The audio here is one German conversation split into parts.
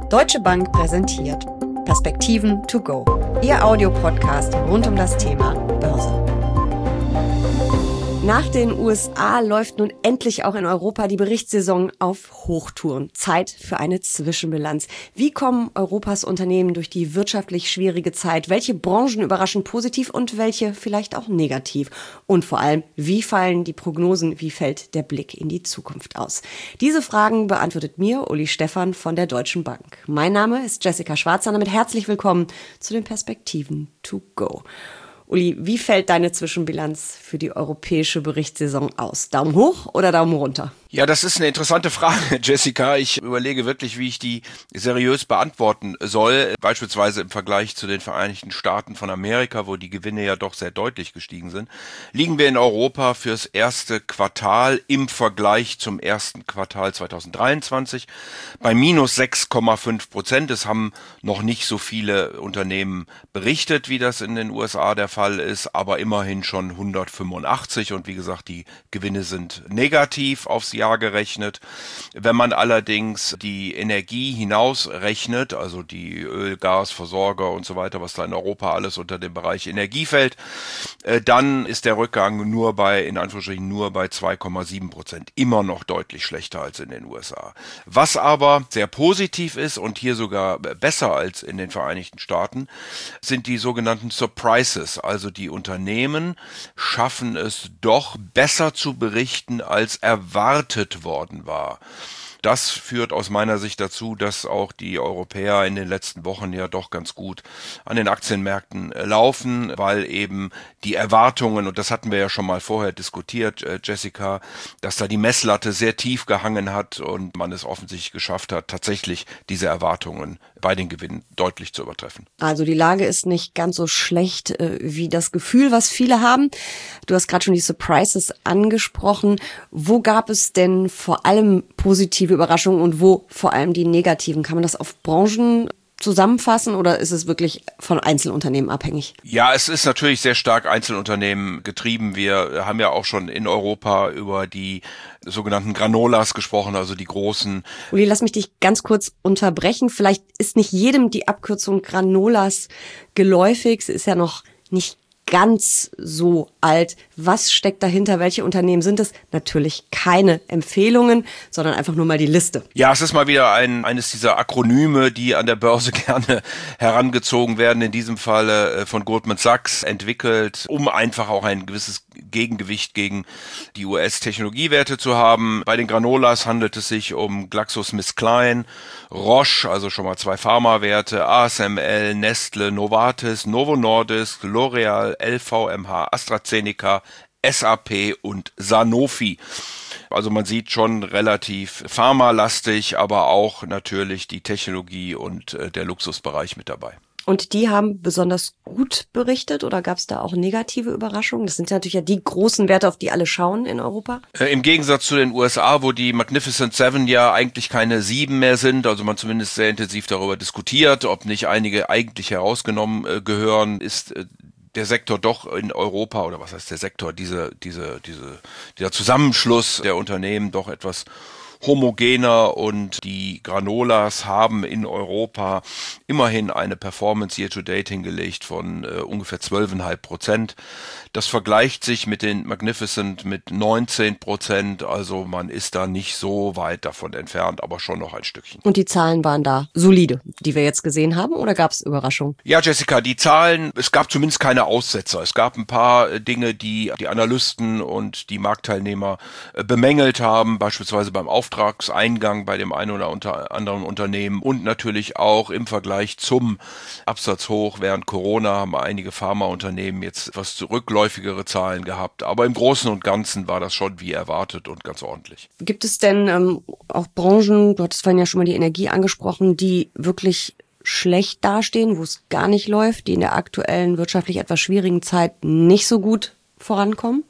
Deutsche Bank präsentiert Perspektiven to go, Ihr Audiopodcast rund um das Thema Börse. Nach den USA läuft nun endlich auch in Europa die Berichtssaison auf Hochtouren. Zeit für eine Zwischenbilanz. Wie kommen Europas Unternehmen durch die wirtschaftlich schwierige Zeit? Welche Branchen überraschen positiv und welche vielleicht auch negativ? Und vor allem, wie fallen die Prognosen, wie fällt der Blick in die Zukunft aus? Diese Fragen beantwortet mir Uli Stephan von der Deutschen Bank. Mein Name ist Jessica Schwarzer, damit herzlich willkommen zu den Perspektiven to go. Uli, wie fällt deine Zwischenbilanz für die europäische Berichtssaison aus? Daumen hoch oder Daumen runter? Ja, das ist eine interessante Frage, Jessica. Ich überlege wirklich, wie ich die seriös beantworten soll. Beispielsweise im Vergleich zu den Vereinigten Staaten von Amerika, wo die Gewinne ja doch sehr deutlich gestiegen sind, liegen wir in Europa fürs erste Quartal im Vergleich zum ersten Quartal 2023 bei minus 6,5%. Es haben noch nicht so viele Unternehmen berichtet, wie das in den USA der Fall ist, aber immerhin schon 185 und wie gesagt, die Gewinne sind negativ aufs Jahr gerechnet. Wenn man allerdings die Energie hinausrechnet, also die Öl-, Gasversorger und so weiter, was da in Europa alles unter dem Bereich Energie fällt, dann ist der Rückgang nur bei 2,7%. Immer noch deutlich schlechter als in den USA. Was aber sehr positiv ist und hier sogar besser als in den Vereinigten Staaten, sind die sogenannten Surprises. Also die Unternehmen schaffen es doch besser zu berichten, als erwartet worden war. Das führt aus meiner Sicht dazu, dass auch die Europäer in den letzten Wochen ja doch ganz gut an den Aktienmärkten laufen, weil eben die Erwartungen, und das hatten wir ja schon mal vorher diskutiert, Jessica, dass da die Messlatte sehr tief gehangen hat und man es offensichtlich geschafft hat, tatsächlich diese Erwartungen bei den Gewinnen deutlich zu übertreffen. Also die Lage ist nicht ganz so schlecht wie das Gefühl, was viele haben. Du hast gerade schon die Surprises angesprochen. Wo gab es denn vor allem positive Überraschungen und wo vor allem die negativen? Kann man das auf Branchen zusammenfassen oder ist es wirklich von Einzelunternehmen abhängig? Ja, es ist natürlich sehr stark Einzelunternehmen getrieben. Wir haben ja auch schon in Europa über die sogenannten Granolas gesprochen, also die großen. Uli, lass mich dich ganz kurz unterbrechen. Vielleicht ist nicht jedem die Abkürzung Granolas geläufig. Sie ist ja noch nicht ganz so alt. Was steckt dahinter? Welche Unternehmen sind es? Natürlich keine Empfehlungen, sondern einfach nur mal die Liste. Ja, es ist mal wieder eines dieser Akronyme, die an der Börse gerne herangezogen werden. In diesem Falle von Goldman Sachs entwickelt, um einfach auch ein gewisses Gegengewicht gegen die US-Technologiewerte zu haben. Bei den Granolas handelt es sich um GlaxoSmithKline, Roche, also schon mal 2 Pharmawerte, ASML, Nestle, Novartis, Novo Nordisk, L'Oreal, LVMH, AstraZeneca, SAP und Sanofi. Also man sieht schon relativ pharmalastig, aber auch natürlich die Technologie und der Luxusbereich mit dabei. Und die haben besonders gut berichtet oder gab es da auch negative Überraschungen? Das sind ja natürlich die großen Werte, auf die alle schauen in Europa. Im Gegensatz zu den USA, wo die Magnificent Seven ja eigentlich keine 7 mehr sind, also man zumindest sehr intensiv darüber diskutiert, ob nicht einige eigentlich herausgenommen gehören, ist der Sektor doch in Europa, oder was heißt der Sektor, dieser Zusammenschluss der Unternehmen doch etwas homogener und die Granolas haben in Europa immerhin eine Performance year-to-date hingelegt von ungefähr 12,5%. Das vergleicht sich mit den Magnificent mit 19%, also man ist da nicht so weit davon entfernt, aber schon noch ein Stückchen. Und die Zahlen waren da solide, die wir jetzt gesehen haben, oder gab es Überraschungen? Ja, Jessica, die Zahlen, es gab zumindest keine Aussetzer. Es gab ein paar Dinge, die die Analysten und die Marktteilnehmer bemängelt haben, beispielsweise beim Auftragseingang bei dem einen oder anderen Unternehmen und natürlich auch im Vergleich zum Absatzhoch während Corona haben einige Pharmaunternehmen jetzt etwas zurückläufigere Zahlen gehabt. Aber im Großen und Ganzen war das schon wie erwartet und ganz ordentlich. Gibt es denn auch Branchen, du hattest vorhin ja schon mal die Energie angesprochen, die wirklich schlecht dastehen, wo es gar nicht läuft, die in der aktuellen wirtschaftlich etwas schwierigen Zeit nicht so gut vorankommen?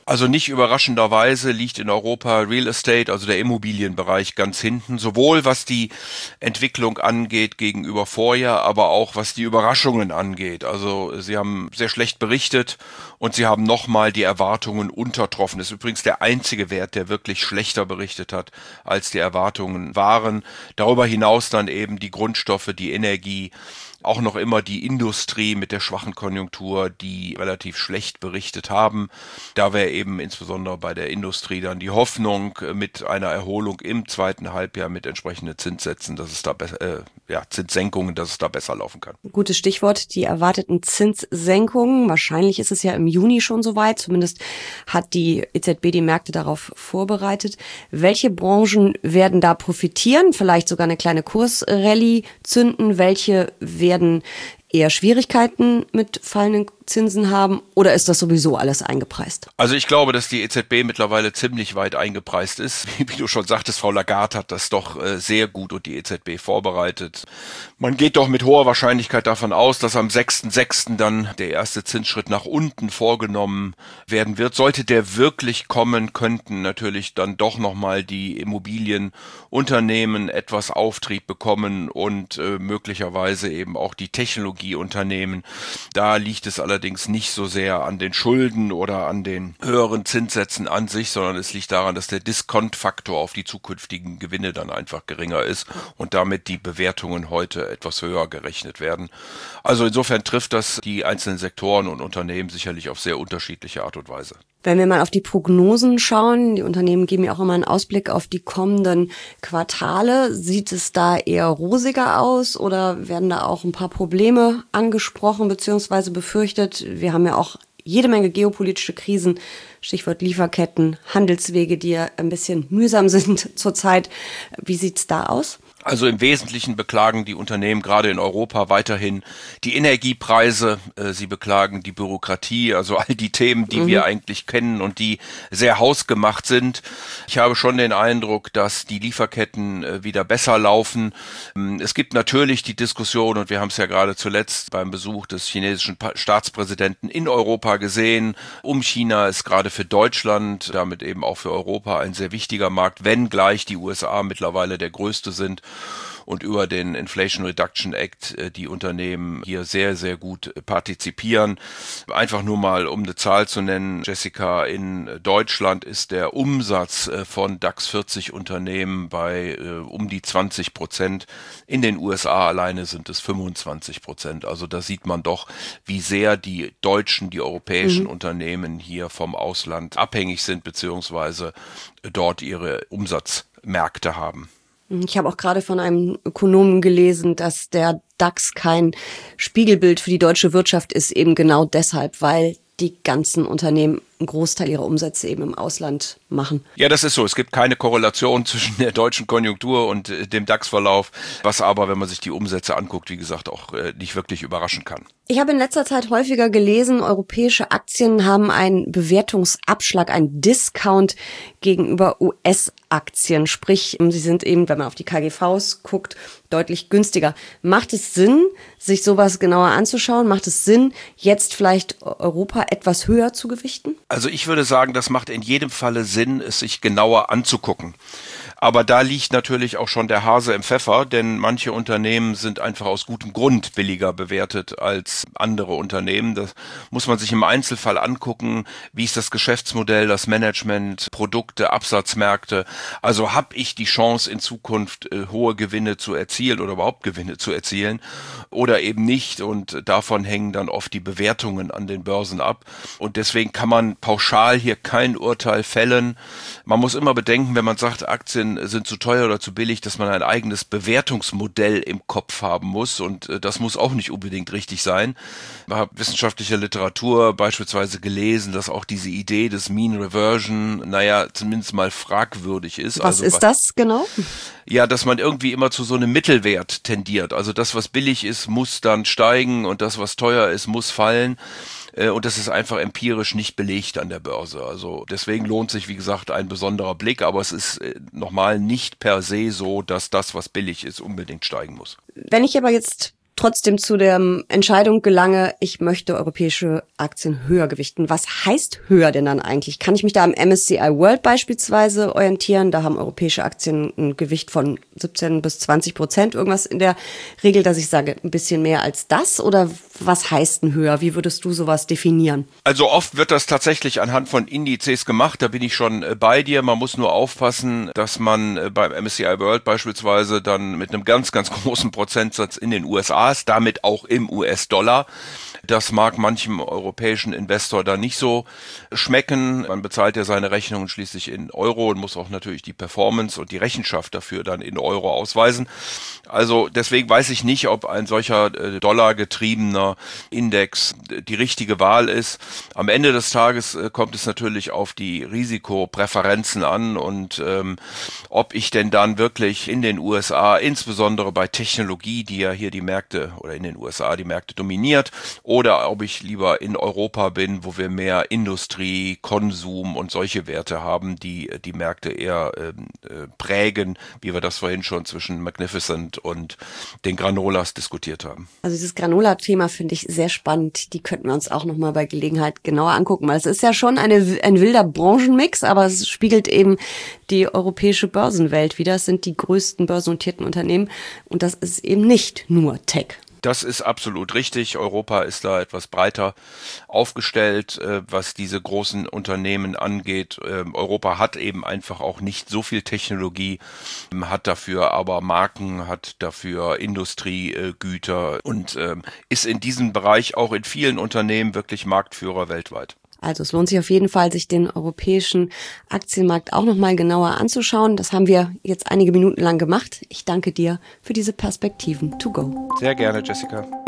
Also nicht überraschenderweise liegt in Europa Real Estate, also der Immobilienbereich, ganz hinten, sowohl was die Entwicklung angeht gegenüber Vorjahr, aber auch was die Überraschungen angeht. Also sie haben sehr schlecht berichtet und sie haben nochmal die Erwartungen untertroffen. Das ist übrigens der einzige Wert, der wirklich schlechter berichtet hat, als die Erwartungen waren. Darüber hinaus dann eben die Grundstoffe, die Energie, auch noch immer die Industrie mit der schwachen Konjunktur, die relativ schlecht berichtet haben. Da wäre eben insbesondere bei der Industrie dann die Hoffnung mit einer Erholung im zweiten Halbjahr mit entsprechenden Zinssätzen, dass es da Zinssenkungen, dass es da besser laufen kann. Gutes Stichwort, die erwarteten Zinssenkungen. Wahrscheinlich ist es ja im Juni schon soweit. Zumindest hat die EZB die Märkte darauf vorbereitet. Welche Branchen werden da profitieren? Vielleicht sogar eine kleine Kursrallye zünden? Welche werden eher Schwierigkeiten mit fallenden Zinsen haben, oder ist das sowieso alles eingepreist? Also ich glaube, dass die EZB mittlerweile ziemlich weit eingepreist ist. Wie du schon sagtest, Frau Lagarde hat das doch sehr gut und die EZB vorbereitet. Man geht doch mit hoher Wahrscheinlichkeit davon aus, dass am 6.6. dann der erste Zinsschritt nach unten vorgenommen werden wird. Sollte der wirklich kommen, könnten natürlich dann doch nochmal die Immobilienunternehmen etwas Auftrieb bekommen und möglicherweise eben auch die Technologieunternehmen. Da liegt es allerdings nicht so sehr an den Schulden oder an den höheren Zinssätzen an sich, sondern es liegt daran, dass der Diskontfaktor auf die zukünftigen Gewinne dann einfach geringer ist und damit die Bewertungen heute etwas höher gerechnet werden. Also insofern trifft das die einzelnen Sektoren und Unternehmen sicherlich auf sehr unterschiedliche Art und Weise. Wenn wir mal auf die Prognosen schauen, die Unternehmen geben ja auch immer einen Ausblick auf die kommenden Quartale. Sieht es da eher rosiger aus oder werden da auch ein paar Probleme angesprochen bzw. befürchtet? Wir haben ja auch jede Menge geopolitische Krisen, Stichwort Lieferketten, Handelswege, die ja ein bisschen mühsam sind zurzeit. Wie sieht's da aus? Also im Wesentlichen beklagen die Unternehmen gerade in Europa weiterhin die Energiepreise, sie beklagen die Bürokratie, also all die Themen, die wir eigentlich kennen und die sehr hausgemacht sind. Ich habe schon den Eindruck, dass die Lieferketten wieder besser laufen. Es gibt natürlich die Diskussion, und wir haben es ja gerade zuletzt beim Besuch des chinesischen Staatspräsidenten in Europa gesehen, China ist gerade für Deutschland, damit eben auch für Europa ein sehr wichtiger Markt, wenngleich die USA mittlerweile der größte sind und über den Inflation Reduction Act die Unternehmen hier sehr, sehr gut partizipieren. Einfach nur mal, um eine Zahl zu nennen, Jessica, in Deutschland ist der Umsatz von DAX 40 Unternehmen bei um die 20%. In den USA alleine sind es 25%. Also da sieht man doch, wie sehr die deutschen, die europäischen Unternehmen hier vom Ausland abhängig sind, beziehungsweise dort ihre Umsatzmärkte haben. Ich habe auch gerade von einem Ökonomen gelesen, dass der DAX kein Spiegelbild für die deutsche Wirtschaft ist, eben genau deshalb, weil die ganzen Unternehmen einen Großteil ihrer Umsätze eben im Ausland machen. Ja, das ist so. Es gibt keine Korrelation zwischen der deutschen Konjunktur und dem DAX-Verlauf, was aber, wenn man sich die Umsätze anguckt, wie gesagt, auch nicht wirklich überraschen kann. Ich habe in letzter Zeit häufiger gelesen, europäische Aktien haben einen Bewertungsabschlag, einen Discount gegenüber US-Aktien. Sprich, sie sind eben, wenn man auf die KGVs guckt, deutlich günstiger. Macht es Sinn, sich sowas genauer anzuschauen? Macht es Sinn, jetzt vielleicht Europa etwas höher zu gewichten? Also ich würde sagen, das macht in jedem Falle Sinn, es sich genauer anzugucken. Aber da liegt natürlich auch schon der Hase im Pfeffer, denn manche Unternehmen sind einfach aus gutem Grund billiger bewertet als andere Unternehmen. Das muss man sich im Einzelfall angucken. Wie ist das Geschäftsmodell, das Management, Produkte, Absatzmärkte? Also habe ich die Chance in Zukunft hohe Gewinne zu erzielen oder überhaupt Gewinne zu erzielen oder eben nicht? Und davon hängen dann oft die Bewertungen an den Börsen ab. Und deswegen kann man pauschal hier kein Urteil fällen. Man muss immer bedenken, wenn man sagt, Aktien sind zu teuer oder zu billig, dass man ein eigenes Bewertungsmodell im Kopf haben muss, und das muss auch nicht unbedingt richtig sein. Ich habe wissenschaftliche Literatur beispielsweise gelesen, dass auch diese Idee des Mean Reversion, zumindest mal fragwürdig ist. Was ist das genau? Ja, dass man irgendwie immer zu so einem Mittelwert tendiert. Also das, was billig ist, muss dann steigen und das, was teuer ist, muss fallen. Und das ist einfach empirisch nicht belegt an der Börse. Also deswegen lohnt sich, wie gesagt, ein besonderer Blick, aber es ist nochmal nicht per se so, dass das, was billig ist, unbedingt steigen muss. Wenn ich aber jetzt trotzdem zu der Entscheidung gelange, ich möchte europäische Aktien höher gewichten. Was heißt höher denn dann eigentlich? Kann ich mich da am MSCI World beispielsweise orientieren? Da haben europäische Aktien ein Gewicht von 17-20%, irgendwas in der Regel, dass ich sage, ein bisschen mehr als das? Oder was heißt denn höher? Wie würdest du sowas definieren? Also oft wird das tatsächlich anhand von Indizes gemacht, da bin ich schon bei dir. Man muss nur aufpassen, dass man beim MSCI World beispielsweise dann mit einem ganz, ganz großen Prozentsatz in den USA ist, damit auch im US-Dollar. Das mag manchem europäischen Investor da nicht so schmecken. Man bezahlt ja seine Rechnungen schließlich in Euro und muss auch natürlich die Performance und die Rechenschaft dafür dann in Euro ausweisen. Also deswegen weiß ich nicht, ob ein solcher dollargetriebener Index die richtige Wahl ist. Am Ende des Tages kommt es natürlich auf die Risikopräferenzen an und ob ich denn dann wirklich in den USA, insbesondere bei Technologie, die ja hier die Märkte oder in den USA die Märkte dominiert, oder ob ich lieber in Europa bin, wo wir mehr Industrie, Konsum und solche Werte haben, die die Märkte eher prägen, wie wir das vorhin schon zwischen Magnificent und den Granolas diskutiert haben. Also dieses Granola-Thema finde ich sehr spannend. Die könnten wir uns auch nochmal bei Gelegenheit genauer angucken, weil es ist ja schon ein wilder Branchenmix, aber es spiegelt eben die europäische Börsenwelt wider. Es sind die größten börsennotierten Unternehmen und das ist eben nicht nur Tech. Das ist absolut richtig. Europa ist da etwas breiter aufgestellt, was diese großen Unternehmen angeht. Europa hat eben einfach auch nicht so viel Technologie, hat dafür aber Marken, hat dafür Industriegüter und ist in diesem Bereich auch in vielen Unternehmen wirklich Marktführer weltweit. Also es lohnt sich auf jeden Fall, sich den europäischen Aktienmarkt auch nochmal genauer anzuschauen. Das haben wir jetzt einige Minuten lang gemacht. Ich danke dir für diese Perspektiven to go. Sehr gerne, Jessica.